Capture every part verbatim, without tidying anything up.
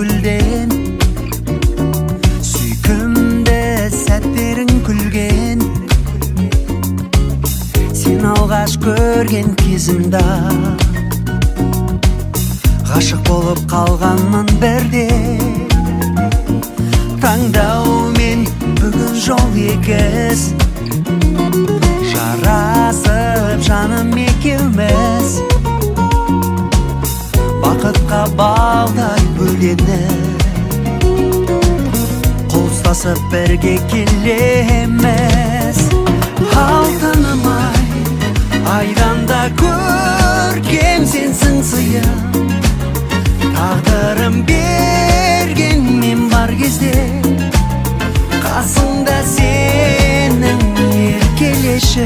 gülden, süykümde sәттерің күлген. Sen алғаш көрген кезімда ғашық болып қалғанмын бірде. Таңдау мен бүгін жол егіз, жарасып жаным екеуміз, бақытқа балдай бөленіп, қол ұстасып бірге келеміз. Алтыным ай, айдан да көркем сенсің сыйым, тағдырым берген мен бар кезде, қасыңда сенің еркелеші.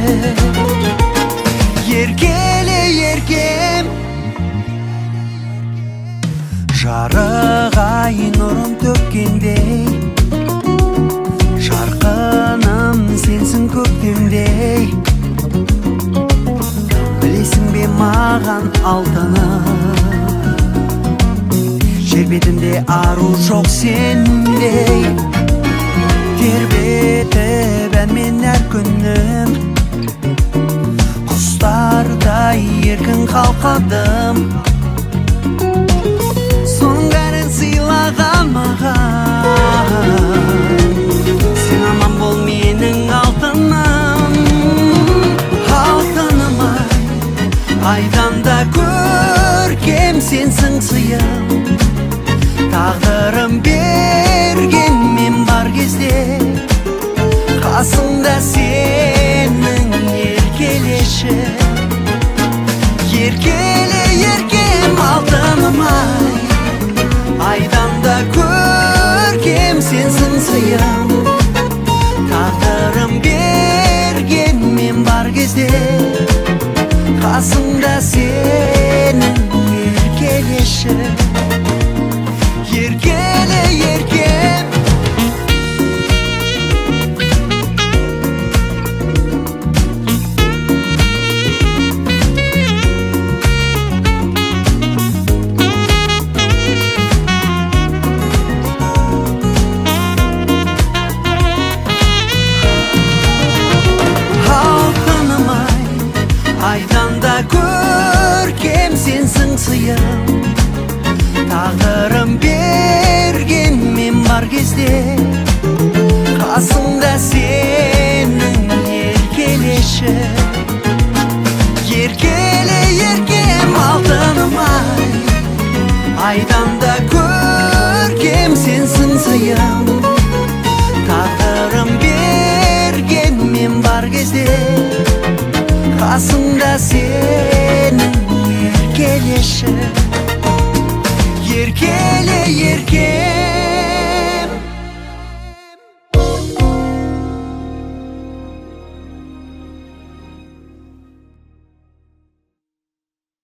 Еркеле еркем, жарық ай нұрын төккендей, жарқыным сенсің көктемдей. Білесің бе маған алтыным, жер бетінде ару жоқ сендей. Тербетіп әнмен әр күнім, құстардай еркін қалқадым. Соның бәрін сыйлаған маған, сен аман бол менің алтыным. Алтыным ай, айдан да көркем сенсің сыйым, тағдырым берген мен бар кезде, қасыңда сенің еркелеші. Еркеле еркем, алтыным ай, айдан да көркем сенсің сыйым, тағдырым берген мен бар кезде, қасыңда сенің еркелеші. Еркеле еркем, алтыным ай, айдан да көркем сенсің сыйым, тағдырым берген мен бар кезде, қасыңда сенің еркелеші. Еркеле еркем, алтыным ай, айдан да көркем сенсің сыйым, тағдырым берген мен бар кезде, қасыңда сенің еркелеші. Еркеле еркем.